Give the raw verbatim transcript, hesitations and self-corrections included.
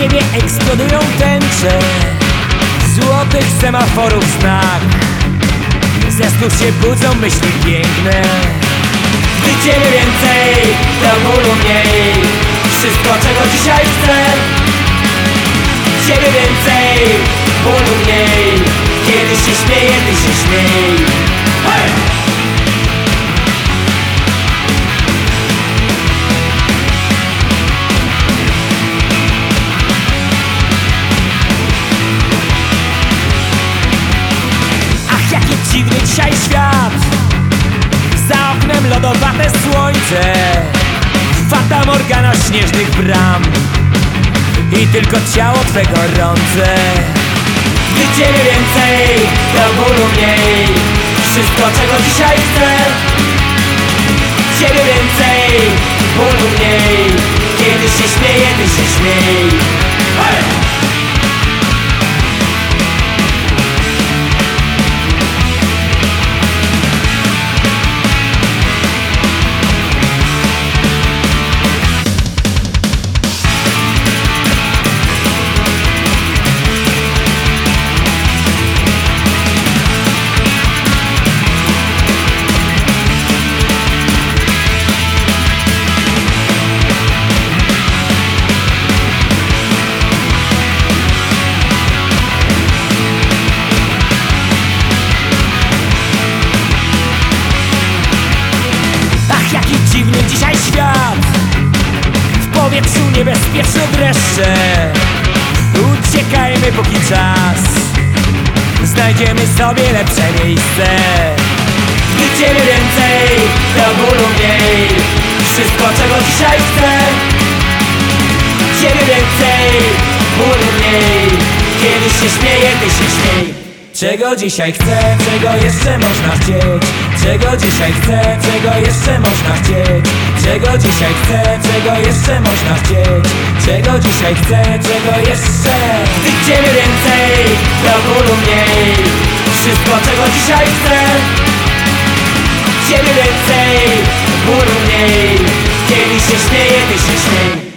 niebie eksplodują tęcze złotych semaforów znak. Ze snów się budzą myśli piękne. Gdy ciebie więcej, to bólu mniej. Wszystko, czego dzisiaj chcę. Ciebie więcej, bólu mniej. Kiedy się śmieję, ty się śmiej. Hej! Ach, jaki dziwny dzisiaj świat. Za oknem lodowate słońce, Fata Morgana śnieżnych bram i tylko ciało twe gorące. Gdy ciebie więcej, to bólu mniej. Wszystko, czego dzisiaj chcę. Ciebie więcej, bólu mniej. Kiedy się śmieję, ty się śmiej. Hey! Dziwny dzisiaj świat. W powietrzu niebezpieczne dreszcze. Uciekajmy póki czas. Znajdziemy sobie lepsze miejsce. Gdy ciebie więcej, to bólu mniej. Wszystko, czego dzisiaj chcę. Ciebie więcej, bólu mniej. Kiedy się śmieję, ty się śmiej. Czego dzisiaj chcę, czego jeszcze można chcieć. Czego dzisiaj chcę, czego jeszcze można chcieć. Czego dzisiaj chcę, czego jeszcze można chcieć. Czego dzisiaj chcę, czego jeszcze. Gdy ciebie więcej, to bólu mniej. Wszystko, czego dzisiaj chcę. Ciebie więcej, bólu mniej. Kiedy się śmieję, ty się śmiej.